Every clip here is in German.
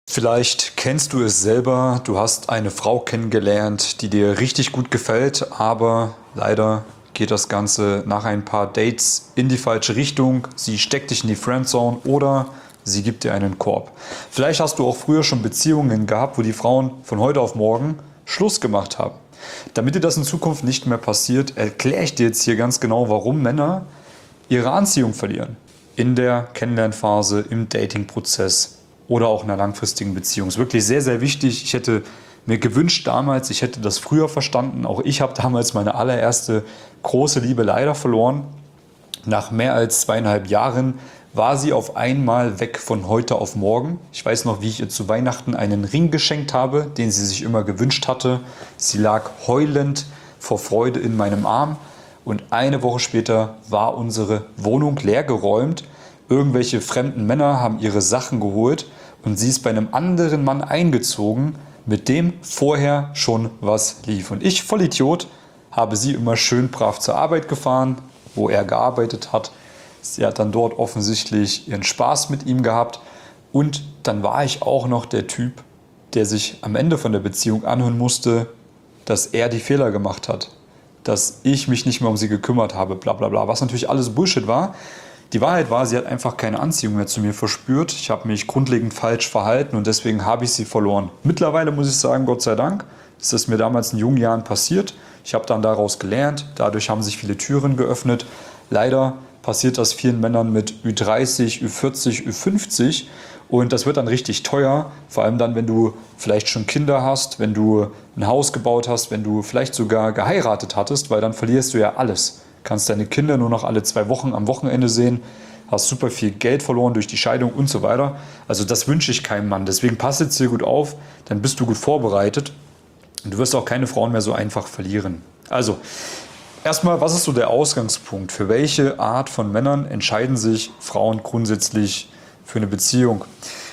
Vielleicht kennst du es selber, du hast eine Frau kennengelernt, die dir richtig gut gefällt, aber leider geht das Ganze nach ein paar Dates in die falsche Richtung. Sie steckt dich in die Friendzone oder sie gibt dir einen Korb. Vielleicht hast du auch früher schon Beziehungen gehabt, wo die Frauen von heute auf morgen Schluss gemacht haben. Damit dir das in Zukunft nicht mehr passiert, erkläre ich dir jetzt hier ganz genau, warum Männer ihre Anziehung verlieren. In der Kennenlernphase, im Datingprozess oder auch in einer langfristigen Beziehung. Das ist wirklich sehr, sehr wichtig. Ich hätte mir gewünscht damals, ich hätte das früher verstanden. Auch ich habe damals meine allererste große Liebe leider verloren. Nach mehr als 2,5 Jahren war sie auf einmal weg von heute auf morgen. Ich weiß noch, wie ich ihr zu Weihnachten einen Ring geschenkt habe, den sie sich immer gewünscht hatte. Sie lag heulend vor Freude in meinem Arm und eine Woche später war unsere Wohnung leergeräumt. Irgendwelche fremden Männer haben ihre Sachen geholt und sie ist bei einem anderen Mann eingezogen, mit dem vorher schon was lief. Und ich, Vollidiot, habe sie immer schön brav zur Arbeit gefahren, wo er gearbeitet hat. Sie hat dann dort offensichtlich ihren Spaß mit ihm gehabt. Und dann war ich auch noch der Typ, der sich am Ende von der Beziehung anhören musste, dass er die Fehler gemacht hat. Dass ich mich nicht mehr um sie gekümmert habe, bla bla bla. Was natürlich alles Bullshit war. Die Wahrheit war, sie hat einfach keine Anziehung mehr zu mir verspürt. Ich habe mich grundlegend falsch verhalten und deswegen habe ich sie verloren. Mittlerweile muss ich sagen, Gott sei Dank, ist das mir damals in jungen Jahren passiert. Ich habe dann daraus gelernt, dadurch haben sich viele Türen geöffnet. Leider passiert das vielen Männern mit Ü30, Ü40, Ü50 und das wird dann richtig teuer. Vor allem dann, wenn du vielleicht schon Kinder hast, wenn du ein Haus gebaut hast, wenn du vielleicht sogar geheiratet hattest, weil dann verlierst du ja alles. Kannst deine Kinder nur noch alle 2 Wochen am Wochenende sehen, hast super viel Geld verloren durch die Scheidung und so weiter. Also das wünsche ich keinem Mann. Deswegen pass jetzt hier gut auf, dann bist du gut vorbereitet und du wirst auch keine Frauen mehr so einfach verlieren. Also erstmal, was ist so der Ausgangspunkt? Für welche Art von Männern entscheiden sich Frauen grundsätzlich für eine Beziehung?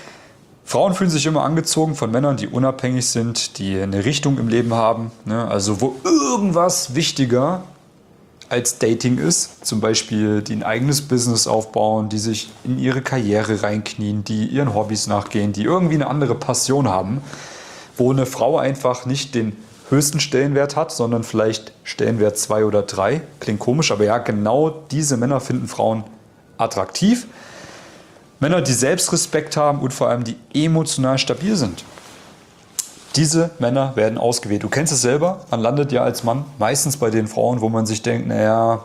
Frauen fühlen sich immer angezogen von Männern, die unabhängig sind, die eine Richtung im Leben haben, ne? Also wo irgendwas wichtiger als Dating ist, zum Beispiel die ein eigenes Business aufbauen, die sich in ihre Karriere reinknien, die ihren Hobbys nachgehen, die irgendwie eine andere Passion haben, wo eine Frau einfach nicht den höchsten Stellenwert hat, sondern vielleicht Stellenwert 2 oder 3. Klingt komisch, aber ja, genau diese Männer finden Frauen attraktiv. Männer, die Selbstrespekt haben und vor allem die emotional stabil sind. Diese Männer werden ausgewählt. Du kennst es selber, man landet ja als Mann meistens bei den Frauen, wo man sich denkt, naja,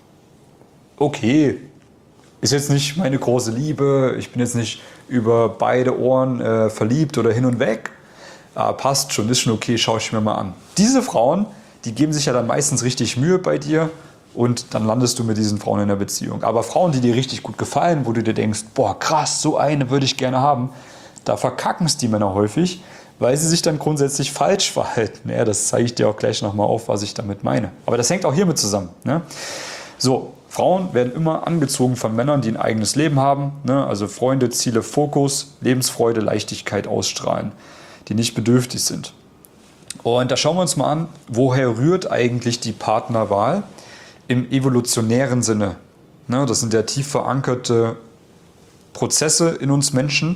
okay, ist jetzt nicht meine große Liebe, ich bin jetzt nicht über beide Ohren verliebt oder hin und weg, passt schon, ist schon okay, schaue ich mir mal an. Diese Frauen, die geben sich ja dann meistens richtig Mühe bei dir und dann landest du mit diesen Frauen in einer Beziehung. Aber Frauen, die dir richtig gut gefallen, wo du dir denkst, boah krass, so eine würde ich gerne haben, da verkacken es die Männer häufig, weil sie sich dann grundsätzlich falsch verhalten. Ja, das zeige ich dir auch gleich nochmal auf, was ich damit meine. Aber das hängt auch hiermit zusammen. Ne? So, Frauen werden immer angezogen von Männern, die ein eigenes Leben haben. Ne? Also Freunde, Ziele, Fokus, Lebensfreude, Leichtigkeit ausstrahlen, die nicht bedürftig sind. Und da schauen wir uns mal an, woher rührt eigentlich die Partnerwahl im evolutionären Sinne. Ne? Das sind ja tief verankerte Prozesse in uns Menschen,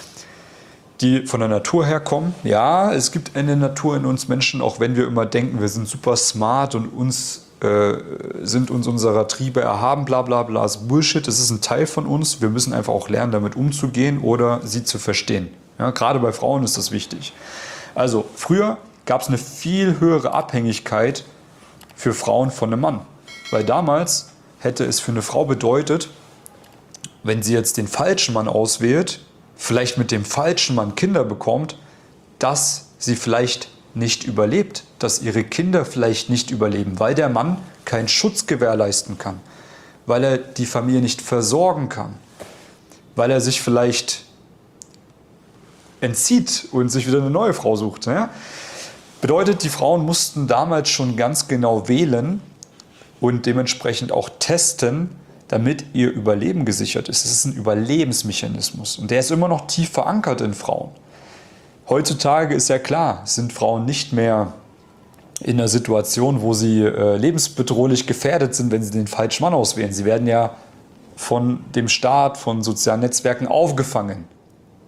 die von der Natur herkommen. Ja, es gibt eine Natur in uns Menschen, auch wenn wir immer denken, wir sind super smart und sind uns unserer Triebe erhaben, bla bla bla, ist Bullshit. Es ist ein Teil von uns. Wir müssen einfach auch lernen, damit umzugehen oder sie zu verstehen. Ja, gerade bei Frauen ist das wichtig. Also früher gab es eine viel höhere Abhängigkeit für Frauen von einem Mann. Weil damals hätte es für eine Frau bedeutet, wenn sie jetzt den falschen Mann auswählt, vielleicht mit dem falschen Mann Kinder bekommt, dass sie vielleicht nicht überlebt, dass ihre Kinder vielleicht nicht überleben, weil der Mann keinen Schutz gewährleisten kann, weil er die Familie nicht versorgen kann, weil er sich vielleicht entzieht und sich wieder eine neue Frau sucht. Ja? Bedeutet, die Frauen mussten damals schon ganz genau wählen und dementsprechend auch testen, damit ihr Überleben gesichert ist. Es ist ein Überlebensmechanismus und der ist immer noch tief verankert in Frauen. Heutzutage ist ja klar, sind Frauen nicht mehr in einer Situation, wo sie lebensbedrohlich gefährdet sind, wenn sie den falschen Mann auswählen. Sie werden ja von dem Staat, von sozialen Netzwerken aufgefangen.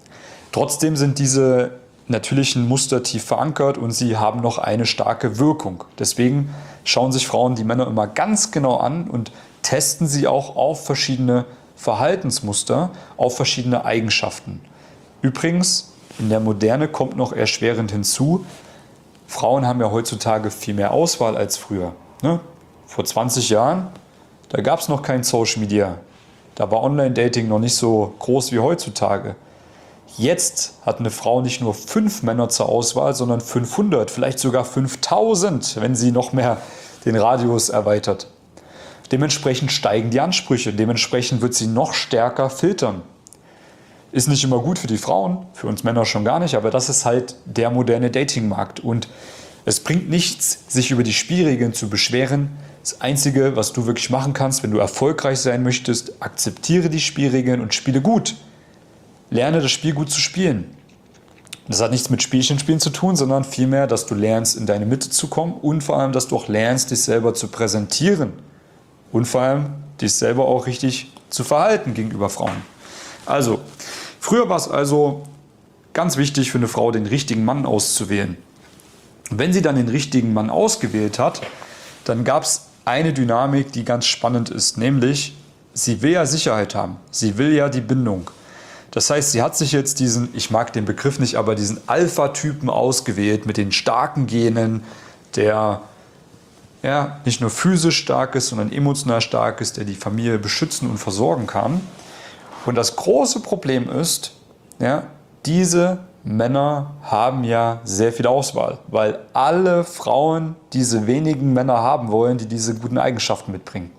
Trotzdem sind diese natürlichen Muster tief verankert und sie haben noch eine starke Wirkung. Deswegen schauen sich Frauen die Männer immer ganz genau an und testen sie auch auf verschiedene Verhaltensmuster, auf verschiedene Eigenschaften. Übrigens, in der Moderne kommt noch erschwerend hinzu, Frauen haben ja heutzutage viel mehr Auswahl als früher. Ne? Vor 20 Jahren, da gab es noch kein Social Media. Da war Online-Dating noch nicht so groß wie heutzutage. Jetzt hat eine Frau nicht nur 5 Männer zur Auswahl, sondern 500, vielleicht sogar 5000, wenn sie noch mehr den Radius erweitert. Dementsprechend steigen die Ansprüche, dementsprechend wird sie noch stärker filtern. Ist nicht immer gut für die Frauen, für uns Männer schon gar nicht, aber das ist halt der moderne Datingmarkt. Und es bringt nichts, sich über die Spielregeln zu beschweren. Das Einzige, was du wirklich machen kannst, wenn du erfolgreich sein möchtest, akzeptiere die Spielregeln und spiele gut. Lerne das Spiel gut zu spielen. Das hat nichts mit Spielchen zu tun, sondern vielmehr, dass du lernst, in deine Mitte zu kommen und vor allem, dass du auch lernst, dich selber zu präsentieren. Und vor allem, dich selber auch richtig zu verhalten gegenüber Frauen. Also, früher war es also ganz wichtig für eine Frau, den richtigen Mann auszuwählen. Und wenn sie dann den richtigen Mann ausgewählt hat, dann gab es eine Dynamik, die ganz spannend ist, nämlich sie will ja Sicherheit haben, sie will ja die Bindung. Das heißt, sie hat sich jetzt diesen, ich mag den Begriff nicht, aber diesen Alpha-Typen ausgewählt mit den starken Genen, der ja, nicht nur physisch stark ist, sondern emotional stark ist, der die Familie beschützen und versorgen kann. Und das große Problem ist, ja, diese Männer haben ja sehr viel Auswahl, weil alle Frauen diese wenigen Männer haben wollen, die diese guten Eigenschaften mitbringen.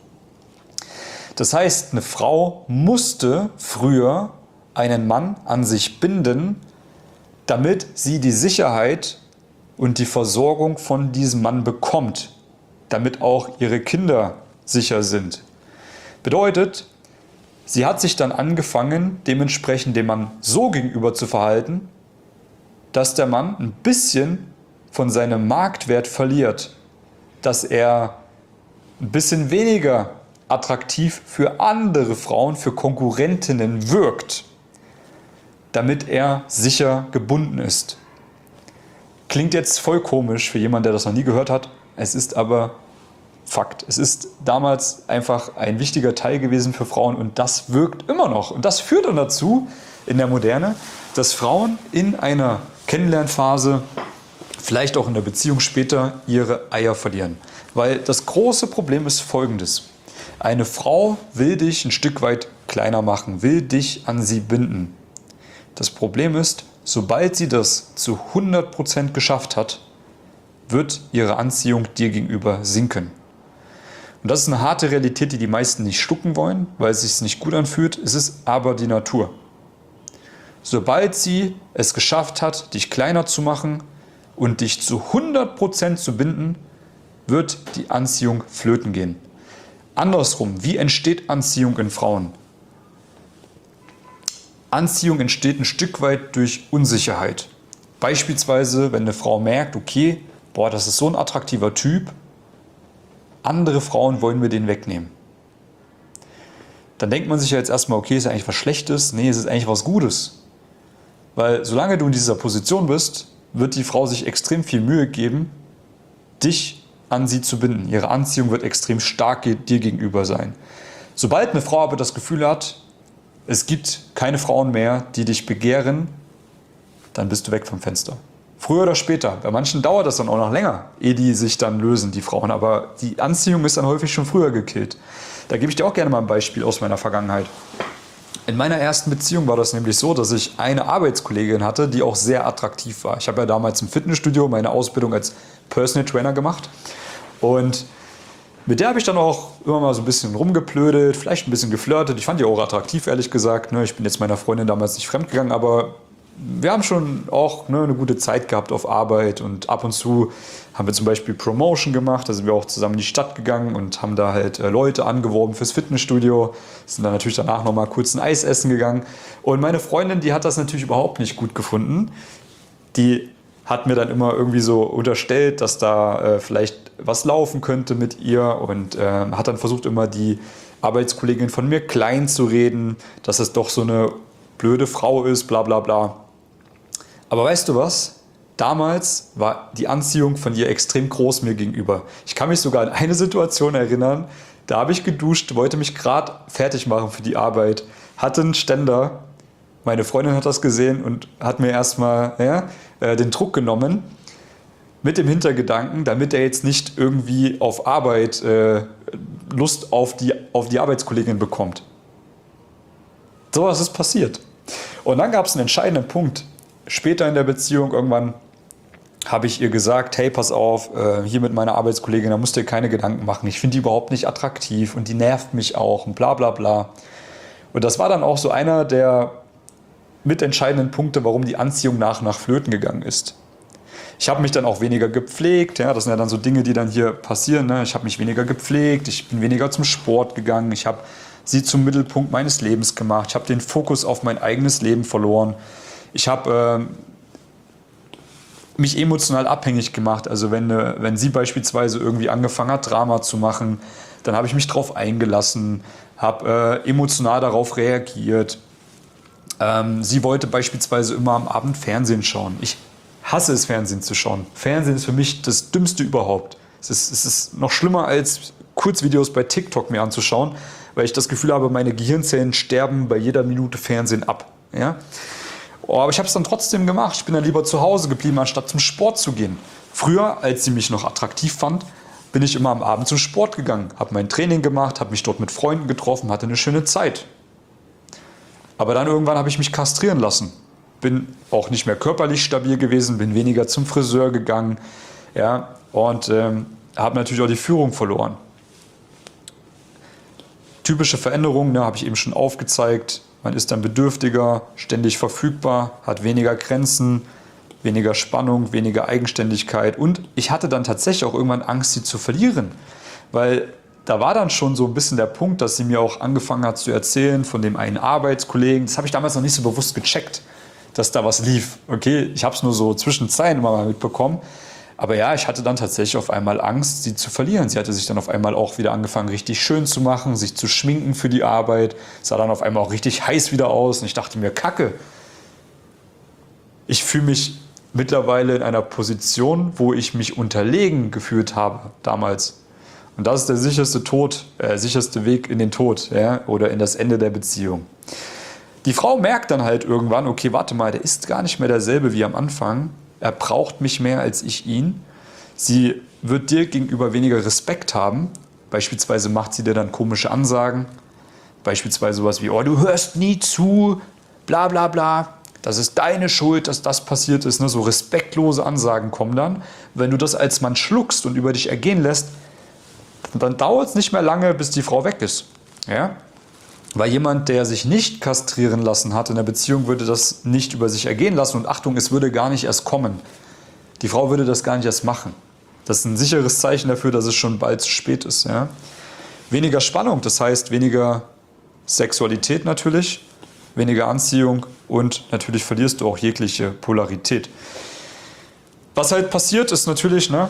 Das heißt, eine Frau musste früher einen Mann an sich binden, damit sie die Sicherheit und die Versorgung von diesem Mann bekommt, damit auch ihre Kinder sicher sind. Bedeutet, sie hat sich dann angefangen, dementsprechend dem Mann so gegenüber zu verhalten, dass der Mann ein bisschen von seinem Marktwert verliert, dass er ein bisschen weniger attraktiv für andere Frauen, für Konkurrentinnen wirkt, damit er sicher gebunden ist. Klingt jetzt voll komisch für jemanden, der das noch nie gehört hat, es ist aber Fakt. Es ist damals einfach ein wichtiger Teil gewesen für Frauen und das wirkt immer noch. Und das führt dann dazu, in der Moderne, dass Frauen in einer Kennenlernphase, vielleicht auch in der Beziehung später, ihre Eier verlieren. Weil das große Problem ist folgendes. Eine Frau will dich ein Stück weit kleiner machen, will dich an sie binden. Das Problem ist, sobald sie das zu 100% geschafft hat, wird ihre Anziehung dir gegenüber sinken. Und das ist eine harte Realität, die die meisten nicht schlucken wollen, weil es sich nicht gut anfühlt. Es ist aber die Natur. Sobald sie es geschafft hat, dich kleiner zu machen und dich zu 100% zu binden, wird die Anziehung flöten gehen. Andersrum, wie entsteht Anziehung in Frauen? Anziehung entsteht ein Stück weit durch Unsicherheit. Beispielsweise, wenn eine Frau merkt, okay, boah, das ist so ein attraktiver Typ, andere Frauen wollen mir den wegnehmen. Dann denkt man sich ja jetzt erstmal, okay, ist ja eigentlich was Schlechtes? Nee, es ist eigentlich was Gutes. Weil solange du in dieser Position bist, wird die Frau sich extrem viel Mühe geben, dich an sie zu binden. Ihre Anziehung wird extrem stark dir gegenüber sein. Sobald eine Frau aber das Gefühl hat, es gibt keine Frauen mehr, die dich begehren, dann bist du weg vom Fenster. Früher oder später. Bei manchen dauert das dann auch noch länger, ehe die sich dann lösen, die Frauen. Aber die Anziehung ist dann häufig schon früher gekillt. Da gebe ich dir auch gerne mal ein Beispiel aus meiner Vergangenheit. In meiner ersten Beziehung war das nämlich so, dass ich eine Arbeitskollegin hatte, die auch sehr attraktiv war. Ich habe ja damals im Fitnessstudio meine Ausbildung als Personal Trainer gemacht. Und mit der habe ich dann auch immer mal so ein bisschen rumgeplödelt, vielleicht ein bisschen geflirtet. Ich fand die auch attraktiv, ehrlich gesagt. Ich bin jetzt meiner Freundin damals nicht fremdgegangen, aber wir haben schon auch eine gute Zeit gehabt auf Arbeit und ab und zu haben wir zum Beispiel Promotion gemacht, da sind wir auch zusammen in die Stadt gegangen und haben da halt Leute angeworben fürs Fitnessstudio, sind dann natürlich danach nochmal kurz ein Eis essen gegangen und meine Freundin, die hat das natürlich überhaupt nicht gut gefunden, die hat mir dann immer irgendwie so unterstellt, dass da vielleicht was laufen könnte mit ihr und hat dann versucht immer die Arbeitskollegin von mir klein zu reden, dass es doch so eine blöde Frau ist, bla bla bla. Aber weißt du was? Damals war die Anziehung von ihr extrem groß mir gegenüber. Ich kann mich sogar an eine Situation erinnern, da habe ich geduscht, wollte mich gerade fertig machen für die Arbeit, hatte einen Ständer, meine Freundin hat das gesehen und hat mir erstmal den Druck genommen, mit dem Hintergedanken, damit er jetzt nicht irgendwie auf Arbeit Lust auf die Arbeitskollegin bekommt. Sowas ist passiert. Und dann gab es einen entscheidenden Punkt. Später in der Beziehung irgendwann habe ich ihr gesagt, hey, pass auf, hier mit meiner Arbeitskollegin, da musst du dir keine Gedanken machen. Ich finde die überhaupt nicht attraktiv und die nervt mich auch und bla bla bla. Und das war dann auch so einer der mitentscheidenden Punkte, warum die Anziehung nach flöten gegangen ist. Ich habe mich dann auch weniger gepflegt, ja, das sind ja dann so Dinge, die dann hier passieren. Ne? Ich habe mich weniger gepflegt, ich bin weniger zum Sport gegangen, ich habe sie zum Mittelpunkt meines Lebens gemacht, ich habe den Fokus auf mein eigenes Leben verloren. Ich habe mich emotional abhängig gemacht. Also wenn sie beispielsweise irgendwie angefangen hat, Drama zu machen, dann habe ich mich darauf eingelassen, habe emotional darauf reagiert. Sie wollte beispielsweise immer am Abend Fernsehen schauen. Ich hasse es, Fernsehen zu schauen. Fernsehen ist für mich das Dümmste überhaupt. Es ist noch schlimmer als Kurzvideos bei TikTok mir anzuschauen, weil ich das Gefühl habe, meine Gehirnzellen sterben bei jeder Minute Fernsehen ab. Ja? Oh, aber ich habe es dann trotzdem gemacht. Ich bin dann lieber zu Hause geblieben, anstatt zum Sport zu gehen. Früher, als sie mich noch attraktiv fand, bin ich immer am Abend zum Sport gegangen, habe mein Training gemacht, habe mich dort mit Freunden getroffen, hatte eine schöne Zeit. Aber dann irgendwann habe ich mich kastrieren lassen. Bin auch nicht mehr körperlich stabil gewesen, bin weniger zum Friseur gegangen, ja, und habe natürlich auch die Führung verloren. Typische Veränderungen, ne, habe ich eben schon aufgezeigt. Man ist dann bedürftiger, ständig verfügbar, hat weniger Grenzen, weniger Spannung, weniger Eigenständigkeit. Und ich hatte dann tatsächlich auch irgendwann Angst, sie zu verlieren. Weil da war dann schon so ein bisschen der Punkt, dass sie mir auch angefangen hat zu erzählen von dem einen Arbeitskollegen. Das habe ich damals noch nicht so bewusst gecheckt, dass da was lief. Okay, ich habe es nur so zwischen Zeilen immer mal mitbekommen. Aber ja, ich hatte dann tatsächlich auf einmal Angst, sie zu verlieren. Sie hatte sich dann auf einmal auch wieder angefangen, richtig schön zu machen, sich zu schminken für die Arbeit. Sah dann auf einmal auch richtig heiß wieder aus. Und ich dachte mir, Kacke. Ich fühle mich mittlerweile in einer Position, wo ich mich unterlegen gefühlt habe damals. Und das ist der sicherste Weg in den Tod, ja, oder in das Ende der Beziehung. Die Frau merkt dann halt irgendwann, okay, warte mal, der ist gar nicht mehr derselbe wie am Anfang. Er braucht mich mehr als ich ihn. Sie wird dir gegenüber weniger Respekt haben. Beispielsweise macht sie dir dann komische Ansagen. Beispielsweise sowas wie, oh, du hörst nie zu, bla bla bla. Das ist deine Schuld, dass das passiert ist. Ne? So respektlose Ansagen kommen dann. Wenn du das als Mann schluckst und über dich ergehen lässt, dann dauert es nicht mehr lange, bis die Frau weg ist. Ja? Weil jemand, der sich nicht kastrieren lassen hat in der Beziehung, würde das nicht über sich ergehen lassen. Und Achtung, es würde gar nicht erst kommen. Die Frau würde das gar nicht erst machen. Das ist ein sicheres Zeichen dafür, dass es schon bald zu spät ist. Ja? Weniger Spannung, das heißt weniger Sexualität natürlich, weniger Anziehung und natürlich verlierst du auch jegliche Polarität. Was halt passiert ist natürlich, ne,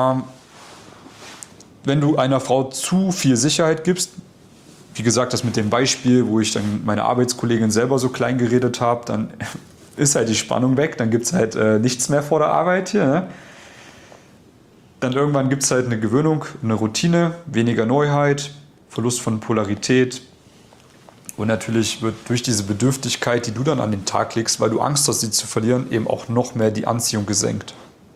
wenn du einer Frau zu viel Sicherheit gibst, wie gesagt, das mit dem Beispiel, wo ich dann meine Arbeitskollegin selber so klein geredet habe, dann ist halt die Spannung weg, dann gibt es halt nichts mehr vor der Arbeit hier. Ne? Dann irgendwann gibt es halt eine Gewöhnung, eine Routine, weniger Neuheit, Verlust von Polarität. Und natürlich wird durch diese Bedürftigkeit, die du dann an den Tag legst, weil du Angst hast, sie zu verlieren, eben auch noch mehr die Anziehung gesenkt.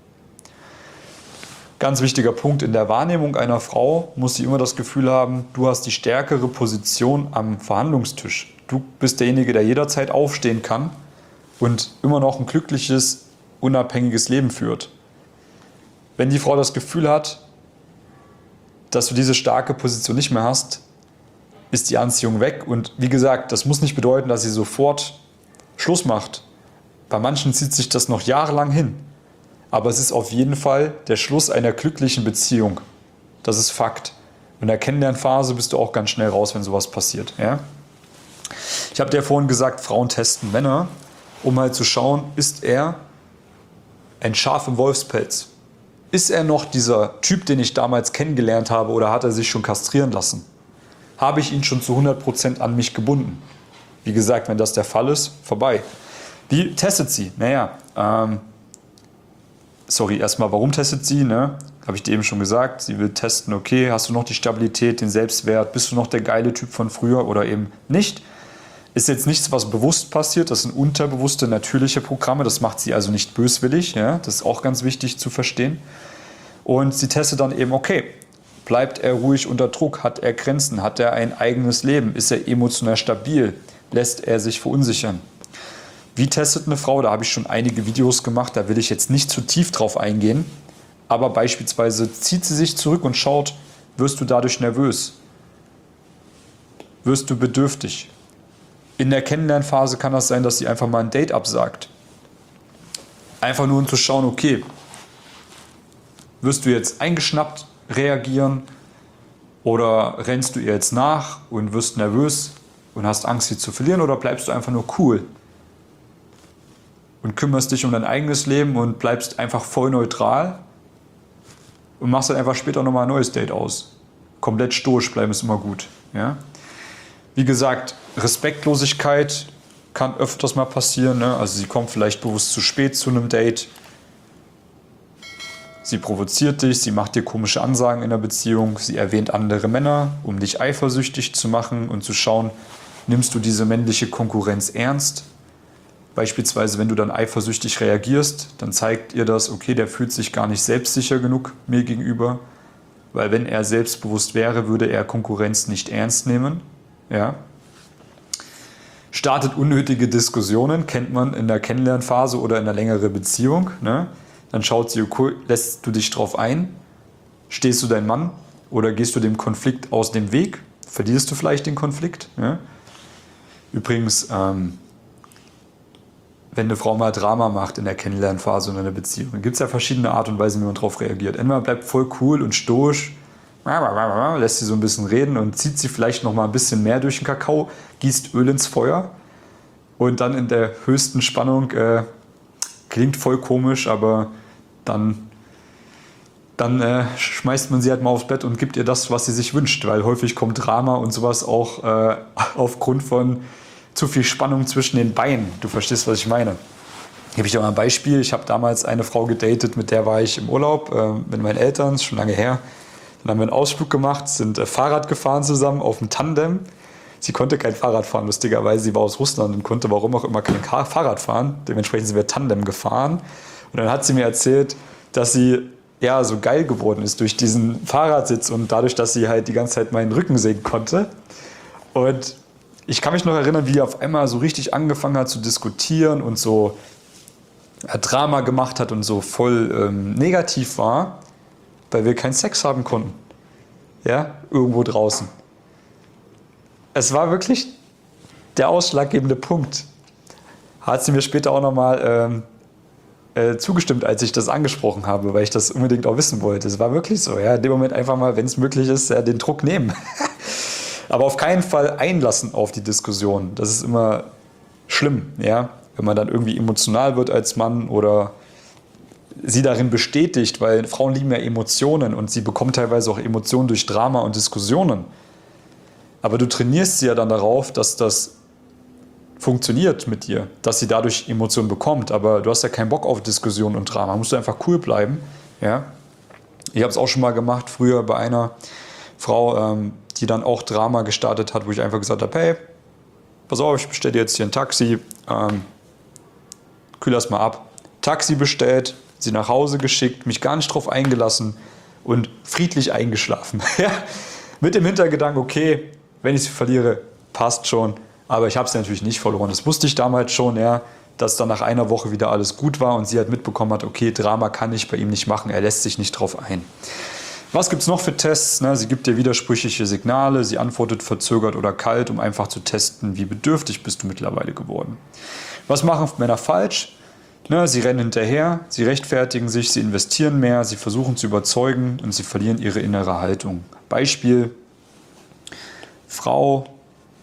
Ganz wichtiger Punkt, in der Wahrnehmung einer Frau muss sie immer das Gefühl haben, du hast die stärkere Position am Verhandlungstisch. Du bist derjenige, der jederzeit aufstehen kann und immer noch ein glückliches, unabhängiges Leben führt. Wenn die Frau das Gefühl hat, dass du diese starke Position nicht mehr hast, ist die Anziehung weg. Und wie gesagt, das muss nicht bedeuten, dass sie sofort Schluss macht. Bei manchen zieht sich das noch jahrelang hin. Aber es ist auf jeden Fall der Schluss einer glücklichen Beziehung. Das ist Fakt. In der Kennenlernphase bist du auch ganz schnell raus, wenn sowas passiert. Ja? Ich habe dir vorhin gesagt, Frauen testen Männer, um halt zu schauen, ist er ein Schaf im Wolfspelz? Ist er noch dieser Typ, den ich damals kennengelernt habe, oder hat er sich schon kastrieren lassen? Habe ich ihn schon zu 100% an mich gebunden? Wie gesagt, wenn das der Fall ist, vorbei. Wie testet sie? Erstmal, warum testet sie? Ne? Habe ich dir eben schon gesagt. Sie will testen, okay, hast du noch die Stabilität, den Selbstwert, bist du noch der geile Typ von früher oder eben nicht? Ist jetzt nichts, was bewusst passiert, das sind unterbewusste, natürliche Programme, das macht sie also nicht böswillig, ja? Das ist auch ganz wichtig zu verstehen. Und sie testet dann eben, okay, bleibt er ruhig unter Druck, hat er Grenzen, hat er ein eigenes Leben, ist er emotional stabil, lässt er sich verunsichern. Wie testet eine Frau? Da habe ich schon einige Videos gemacht, da will ich jetzt nicht zu tief drauf eingehen, aber beispielsweise zieht sie sich zurück und schaut, wirst du dadurch nervös? Wirst du bedürftig? In der Kennenlernphase kann das sein, dass sie einfach mal ein Date absagt. Einfach nur um zu schauen, okay, wirst du jetzt eingeschnappt reagieren oder rennst du ihr jetzt nach und wirst nervös und hast Angst, sie zu verlieren, oder bleibst du einfach nur cool und kümmerst dich um dein eigenes Leben und bleibst einfach voll neutral und machst dann einfach später nochmal ein neues Date aus. Komplett stoisch bleiben ist immer gut. Ja? Wie gesagt, Respektlosigkeit kann öfters mal passieren. Ne? Also sie kommt vielleicht bewusst zu spät zu einem Date. Sie provoziert dich, sie macht dir komische Ansagen in der Beziehung. Sie erwähnt andere Männer, um dich eifersüchtig zu machen und zu schauen, nimmst du diese männliche Konkurrenz ernst? Beispielsweise, wenn du dann eifersüchtig reagierst, dann zeigt ihr das, okay, der fühlt sich gar nicht selbstsicher genug mir gegenüber. Weil wenn er selbstbewusst wäre, würde er Konkurrenz nicht ernst nehmen. Ja. Startet unnötige Diskussionen, kennt man in der Kennenlernphase oder in einer längeren Beziehung. Ne? Dann schaut sie, okay, lässt du dich drauf ein? Stehst du dein Mann oder gehst du dem Konflikt aus dem Weg? Verlierst du vielleicht den Konflikt? Ja? Übrigens, wenn eine Frau mal Drama macht in der Kennenlernphase und in einer Beziehung, dann gibt es ja verschiedene Art und Weisen, wie man darauf reagiert. Entweder man bleibt voll cool und stoisch, lässt sie so ein bisschen reden und zieht sie vielleicht noch mal ein bisschen mehr durch den Kakao, gießt Öl ins Feuer und dann in der höchsten Spannung, klingt voll komisch, aber dann schmeißt man sie halt mal aufs Bett und gibt ihr das, was sie sich wünscht, weil häufig kommt Drama und sowas auch aufgrund von zu viel Spannung zwischen den Beinen. Du verstehst, was ich meine. Gebe ich dir mal ein Beispiel. Ich habe damals eine Frau gedatet, mit der war ich im Urlaub mit meinen Eltern, ist schon lange her. Dann haben wir einen Ausflug gemacht, sind Fahrrad gefahren zusammen auf dem Tandem. Sie konnte kein Fahrrad fahren, lustigerweise. Sie war aus Russland und konnte warum auch immer kein Fahrrad fahren. Dementsprechend sind wir Tandem gefahren. Und dann hat sie mir erzählt, dass sie ja so geil geworden ist durch diesen Fahrradsitz und dadurch, dass sie halt die ganze Zeit meinen Rücken sehen konnte. Und ich kann mich noch erinnern, wie die auf einmal so richtig angefangen hat zu diskutieren und so Drama gemacht hat und so voll negativ war, weil wir keinen Sex haben konnten. Ja, irgendwo draußen. Es war wirklich der ausschlaggebende Punkt. Hat sie mir später auch nochmal zugestimmt, als ich das angesprochen habe, weil ich das unbedingt auch wissen wollte. Es war wirklich so, ja, in dem Moment einfach mal, wenn es möglich ist, ja, den Druck nehmen. Aber auf keinen Fall einlassen auf die Diskussion. Das ist immer schlimm, ja, wenn man dann irgendwie emotional wird als Mann oder sie darin bestätigt, weil Frauen lieben ja Emotionen und sie bekommt teilweise auch Emotionen durch Drama und Diskussionen. Aber du trainierst sie ja dann darauf, dass das funktioniert mit dir, dass sie dadurch Emotionen bekommt. Aber du hast ja keinen Bock auf Diskussion und Drama. Musst du einfach cool bleiben. Ja? Ich habe es auch schon mal gemacht, früher bei einer Frau, die dann auch Drama gestartet hat, wo ich einfach gesagt habe, hey, pass auf, ich bestelle dir jetzt hier ein Taxi, kühl das mal ab. Taxi bestellt, sie nach Hause geschickt, mich gar nicht drauf eingelassen und friedlich eingeschlafen. Mit dem Hintergedanken, okay, wenn ich sie verliere, passt schon. Aber ich habe sie natürlich nicht verloren. Das wusste ich damals schon, ja, dass dann nach einer Woche wieder alles gut war und sie halt mitbekommen hat, okay, Drama kann ich bei ihm nicht machen, er lässt sich nicht drauf ein. Was gibt es noch für Tests? Sie gibt dir widersprüchliche Signale, sie antwortet verzögert oder kalt, um einfach zu testen, wie bedürftig bist du mittlerweile geworden. Was machen Männer falsch? Sie rennen hinterher, sie rechtfertigen sich, sie investieren mehr, sie versuchen zu überzeugen und sie verlieren ihre innere Haltung. Beispiel, Frau,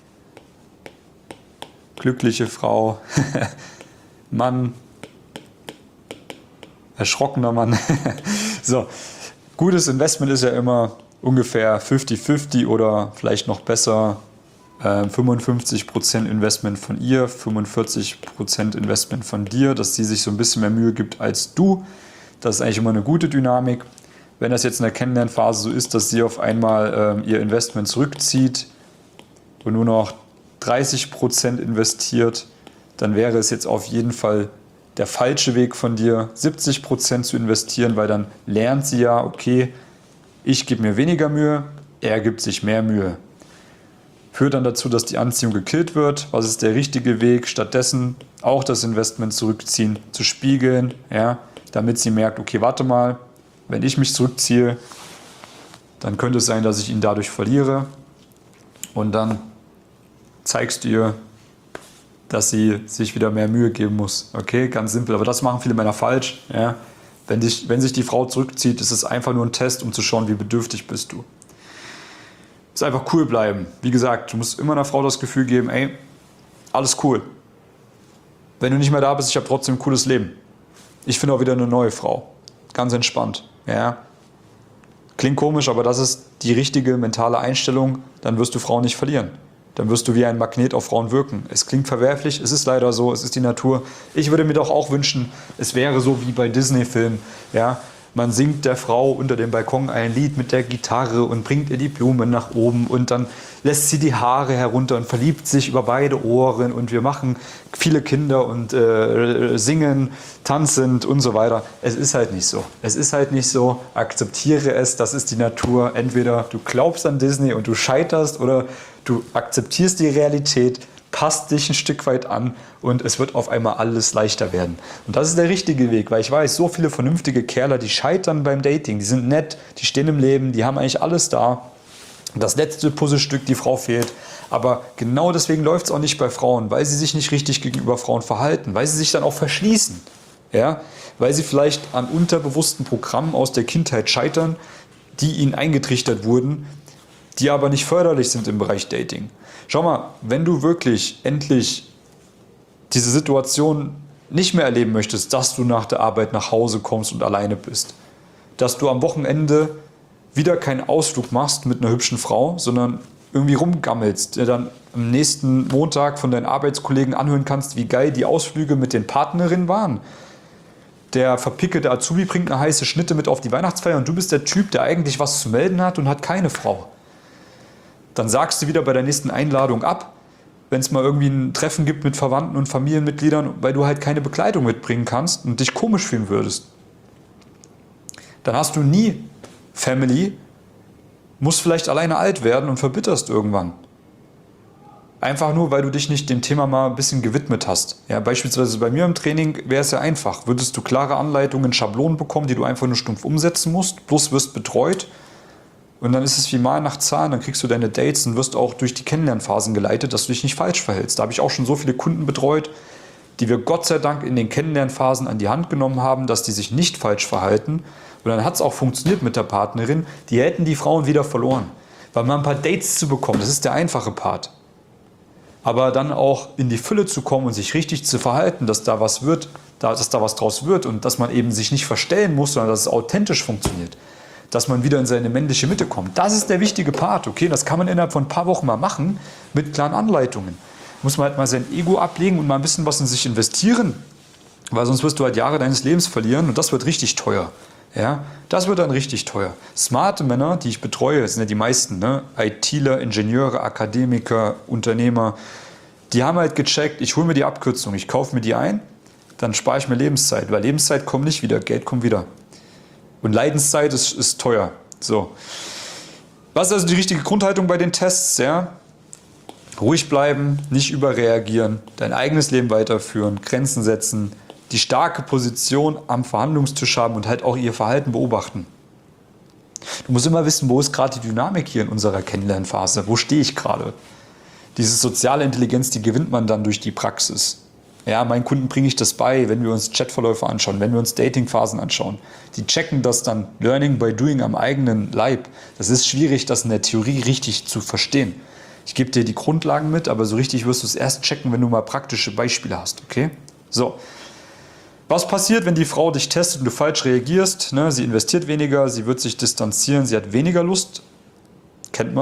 glückliche Frau, Mann, erschrockener Mann. So, gutes Investment ist ja immer ungefähr 50-50 oder vielleicht noch besser 55% Investment von ihr, 45% Investment von dir, dass sie sich so ein bisschen mehr Mühe gibt als du. Das ist eigentlich immer eine gute Dynamik. Wenn das jetzt in der Kennenlernphase so ist, dass sie auf einmal ihr Investment zurückzieht und nur noch 30% investiert, dann wäre es jetzt auf jeden Fall der falsche Weg von dir, 70% zu investieren, weil dann lernt sie ja, okay, ich gebe mir weniger Mühe, er gibt sich mehr Mühe. Führt dann dazu, dass die Anziehung gekillt wird. Was ist der richtige Weg? Stattdessen auch das Investment zurückziehen, zu spiegeln, ja, damit sie merkt, okay, warte mal, wenn ich mich zurückziehe, dann könnte es sein, dass ich ihn dadurch verliere. Und dann zeigst du ihr, dass sie sich wieder mehr Mühe geben muss. Okay, ganz simpel. Aber das machen viele Männer falsch. Ja. Wenn sich die Frau zurückzieht, ist es einfach nur ein Test, um zu schauen, wie bedürftig bist du. Es ist einfach cool bleiben. Wie gesagt, du musst immer einer Frau das Gefühl geben, ey, alles cool. Wenn du nicht mehr da bist, ich habe trotzdem ein cooles Leben. Ich finde auch wieder eine neue Frau. Ganz entspannt. Ja. Klingt komisch, aber das ist die richtige mentale Einstellung. Dann wirst du Frauen nicht verlieren. Dann wirst du wie ein Magnet auf Frauen wirken. Es klingt verwerflich, es ist leider so, es ist die Natur. Ich würde mir doch auch wünschen, es wäre so wie bei Disney-Filmen. Ja? Man singt der Frau unter dem Balkon ein Lied mit der Gitarre und bringt ihr die Blumen nach oben und dann lässt sie die Haare herunter und verliebt sich über beide Ohren und wir machen viele Kinder und singen, tanzend und so weiter. Es ist halt nicht so. Es ist halt nicht so. Akzeptiere es, das ist die Natur. Entweder du glaubst an Disney und du scheiterst oder du akzeptierst die Realität, passt dich ein Stück weit an und es wird auf einmal alles leichter werden. Und das ist der richtige Weg, weil ich weiß, so viele vernünftige Kerle, die scheitern beim Dating, die sind nett, die stehen im Leben, die haben eigentlich alles da. Das letzte Puzzlestück, die Frau fehlt. Aber genau deswegen läuft es auch nicht bei Frauen, weil sie sich nicht richtig gegenüber Frauen verhalten, weil sie sich dann auch verschließen. Ja? Weil sie vielleicht an unterbewussten Programmen aus der Kindheit scheitern, die ihnen eingetrichtert wurden, die aber nicht förderlich sind im Bereich Dating. Schau mal, wenn du wirklich endlich diese Situation nicht mehr erleben möchtest, dass du nach der Arbeit nach Hause kommst und alleine bist, dass du am Wochenende wieder keinen Ausflug machst mit einer hübschen Frau, sondern irgendwie rumgammelst, der dann am nächsten Montag von deinen Arbeitskollegen anhören kannst, wie geil die Ausflüge mit den Partnerinnen waren. Der verpickelte Azubi bringt eine heiße Schnitte mit auf die Weihnachtsfeier und du bist der Typ, der eigentlich was zu melden hat und hat keine Frau. Dann sagst du wieder bei der nächsten Einladung ab, wenn es mal irgendwie ein Treffen gibt mit Verwandten und Familienmitgliedern, weil du halt keine Bekleidung mitbringen kannst und dich komisch fühlen würdest. Dann hast du nie Family, musst vielleicht alleine alt werden und verbitterst irgendwann. Einfach nur, weil du dich nicht dem Thema mal ein bisschen gewidmet hast. Ja, beispielsweise bei mir im Training wäre es ja einfach. Würdest du klare Anleitungen, Schablonen bekommen, die du einfach nur stumpf umsetzen musst, plus wirst betreut. Und dann ist es wie mal nach Zahlen, dann kriegst du deine Dates und wirst auch durch die Kennenlernphasen geleitet, dass du dich nicht falsch verhältst. Da habe ich auch schon so viele Kunden betreut, die wir Gott sei Dank in den Kennenlernphasen an die Hand genommen haben, dass die sich nicht falsch verhalten. Und dann hat es auch funktioniert mit der Partnerin. Die hätten die Frauen wieder verloren. Weil mal ein paar Dates zu bekommen, das ist der einfache Part. Aber dann auch in die Fülle zu kommen und sich richtig zu verhalten, dass da was wird, dass da was draus wird und dass man eben sich nicht verstellen muss, sondern dass es authentisch funktioniert. Dass man wieder in seine männliche Mitte kommt. Das ist der wichtige Part, okay? Das kann man innerhalb von ein paar Wochen mal machen, mit klaren Anleitungen. Muss man halt mal sein Ego ablegen und mal ein bisschen was in sich investieren, weil sonst wirst du halt Jahre deines Lebens verlieren und das wird richtig teuer. Ja? Das wird dann richtig teuer. Smarte Männer, die ich betreue, das sind ja die meisten, ne? ITler, Ingenieure, Akademiker, Unternehmer, die haben halt gecheckt, ich hole mir die Abkürzung, ich kaufe mir die ein, dann spare ich mir Lebenszeit, weil Lebenszeit kommt nicht wieder, Geld kommt wieder. Und Leidenszeit ist teuer. So. Was ist also die richtige Grundhaltung bei den Tests? Ja? Ruhig bleiben, nicht überreagieren, dein eigenes Leben weiterführen, Grenzen setzen, die starke Position am Verhandlungstisch haben und halt auch ihr Verhalten beobachten. Du musst immer wissen, wo ist gerade die Dynamik hier in unserer Kennenlernphase? Wo stehe ich gerade? Diese soziale Intelligenz, die gewinnt man dann durch die Praxis. Ja, meinen Kunden bringe ich das bei, wenn wir uns Chatverläufe anschauen, wenn wir uns Datingphasen anschauen. Die checken das dann Learning by Doing am eigenen Leib. Das ist schwierig, das in der Theorie richtig zu verstehen. Ich gebe dir die Grundlagen mit, aber so richtig wirst du es erst checken, wenn du mal praktische Beispiele hast. Okay? So. Was passiert, wenn die Frau dich testet und du falsch reagierst? Ne, sie investiert weniger, sie wird sich distanzieren, sie hat weniger Lust. Kennt man.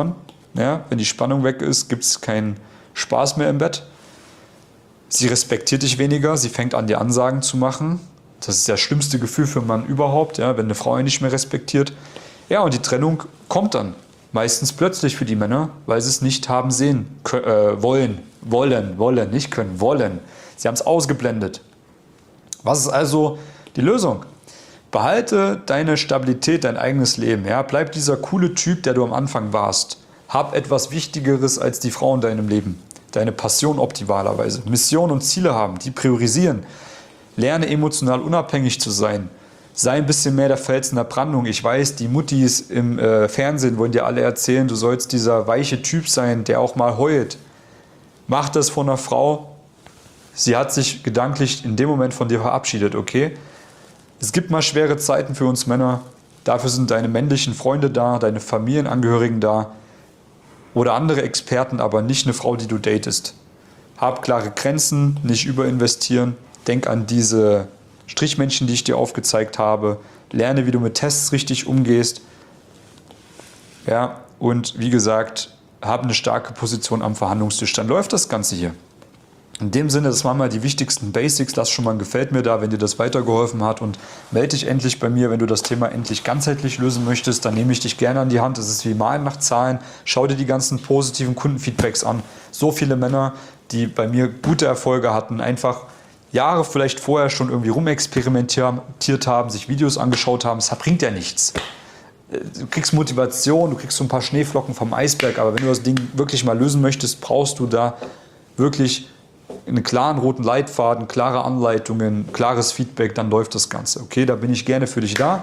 Ja, wenn die Spannung weg ist, gibt es keinen Spaß mehr im Bett. Sie respektiert dich weniger, sie fängt an, dir Ansagen zu machen. Das ist das schlimmste Gefühl für einen Mann überhaupt, ja, wenn eine Frau ihn nicht mehr respektiert. Ja, und die Trennung kommt dann. Meistens plötzlich für die Männer, weil sie es nicht haben sehen wollen. Nicht können, wollen. Sie haben es ausgeblendet. Was ist also die Lösung? Behalte deine Stabilität, dein eigenes Leben. Ja? Bleib dieser coole Typ, der du am Anfang warst. Hab etwas Wichtigeres als die Frau in deinem Leben. Deine Passion optimalerweise. Mission und Ziele haben, die priorisieren. Lerne emotional unabhängig zu sein. Sei ein bisschen mehr der Fels in der Brandung. Ich weiß, die Muttis im Fernsehen wollen dir alle erzählen, du sollst dieser weiche Typ sein, der auch mal heult. Mach das von einer Frau. Sie hat sich gedanklich in dem Moment von dir verabschiedet, okay? Es gibt mal schwere Zeiten für uns Männer. Dafür sind deine männlichen Freunde da, deine Familienangehörigen da oder andere Experten, aber nicht eine Frau, die du datest. Hab klare Grenzen, nicht überinvestieren. Denk an diese Strichmännchen, die ich dir aufgezeigt habe. Lerne, wie du mit Tests richtig umgehst. Ja, und wie gesagt, hab eine starke Position am Verhandlungstisch. Dann läuft das Ganze hier. In dem Sinne, das waren mal die wichtigsten Basics. Lass schon mal ein Gefällt mir da, wenn dir das weitergeholfen hat, und melde dich endlich bei mir, wenn du das Thema endlich ganzheitlich lösen möchtest. Dann nehme ich dich gerne an die Hand. Das ist wie Malen nach Zahlen. Schau dir die ganzen positiven Kundenfeedbacks an. So viele Männer, die bei mir gute Erfolge hatten, einfach Jahre vielleicht vorher schon irgendwie rumexperimentiert haben, sich Videos angeschaut haben. Das bringt ja nichts. Du kriegst Motivation, du kriegst so ein paar Schneeflocken vom Eisberg, aber wenn du das Ding wirklich mal lösen möchtest, brauchst du da wirklich einen klaren roten Leitfaden, klare Anleitungen, klares Feedback, dann läuft das Ganze. Okay, da bin ich gerne für dich da.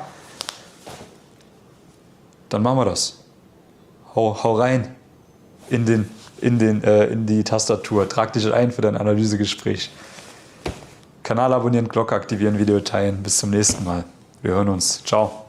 Dann machen wir das. Hau rein in die Tastatur. Trag dich ein für dein Analysegespräch. Kanal abonnieren, Glocke aktivieren, Video teilen. Bis zum nächsten Mal. Wir hören uns. Ciao.